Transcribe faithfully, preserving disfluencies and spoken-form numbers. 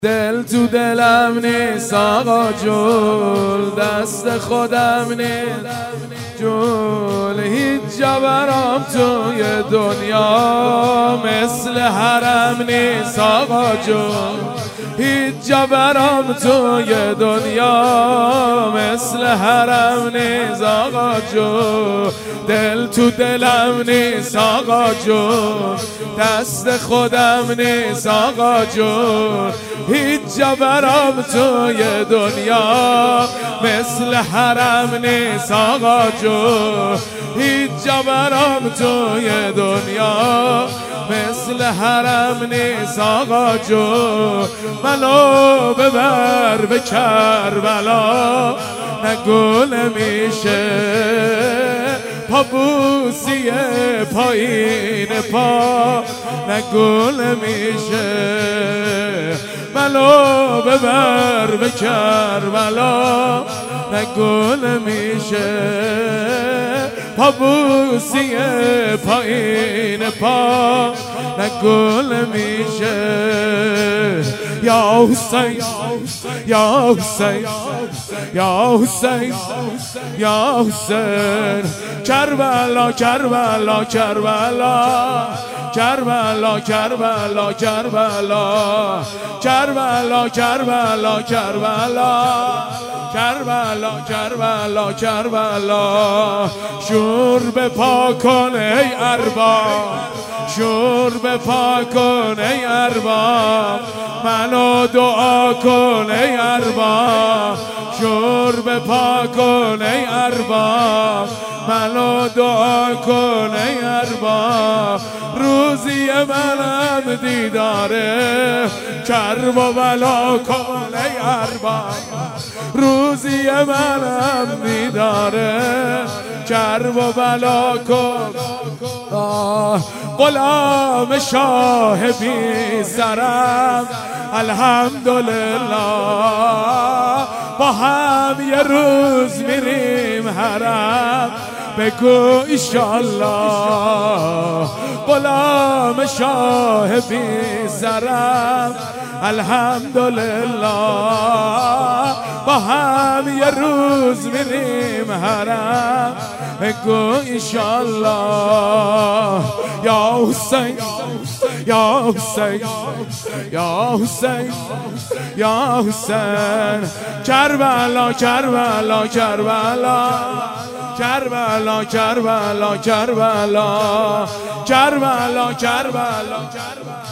دل تو دلم نیست آقا جول، دست خودم نیست جول، هیچ جا برام توی دنیا مثل حرم نیست آقا جول، هیچ جا برام توی دنیا مثل حرم نیست آقا جول، دل تو دلم نیست آقا جول، دست خودم نیست آقا جول، هیچ جا برام توی دنیا مثل حرم نیست آقا جون، هیچ جا برام توی دنیا مثل حرم نیست آقا جون، منو ببر به کربلا نگو نمیشه پابوسی پایین پا نگو نمیشه، منو ببر به کربلا نگو نمیشه پابوسی پایین پا نگو نمیشه، یا حسین یا حسین یا حسین یا حسین، کربلا کربلا کربلا کربلا کربلا کربلا کربلا کربلا کربلا کربلا کربلا کربلا، شور به پا کن ای ارباب، شور به پا کن ای ارباب، منو دعا کن ای ارباب، شور به پا کن ای ارباب، منو دعا کن ای ارباب، روزی منم دیداره کرب و بلا کن ای ارباب، روزی منم دیداره کرب و بلا کن، غلام شاه بی سرم الحمدلله، با هم یه روز میریم حرم بگو ایشالله، غلام شاه بی سرم الحمدلله، با هم یه روز میریم حرم بگو ایشالله، یا حسین یا حسین یا حسین یا حسین، کربلا کربلا کربلا کربلا کربلا کربلا کربلا کربلا کربلا